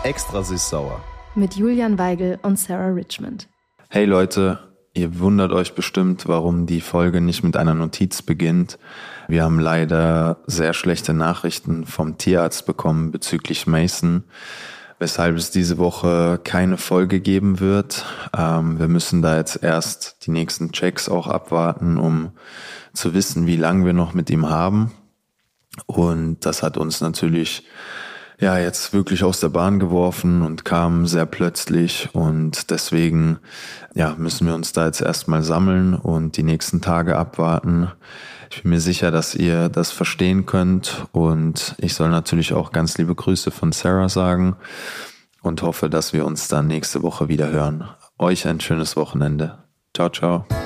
Extra süß-sauer mit Julian Weigel und Sarah Richmond. Hey Leute, ihr wundert euch bestimmt, warum die Folge nicht mit einer Notiz beginnt. Wir haben leider sehr schlechte Nachrichten vom Tierarzt bekommen bezüglich Mason, weshalb es diese Woche keine Folge geben wird. Wir müssen da jetzt erst die nächsten Checks auch abwarten, um zu wissen, wie lange wir noch mit ihm haben. Und das hat uns natürlich jetzt wirklich aus der Bahn geworfen und kam sehr plötzlich. Und deswegen müssen wir uns da jetzt erstmal sammeln und die nächsten Tage abwarten. Ich bin mir sicher, dass ihr das verstehen könnt, und ich soll natürlich auch ganz liebe Grüße von Sarah sagen und hoffe, dass wir uns dann nächste Woche wieder hören. Euch ein schönes Wochenende. Ciao, ciao.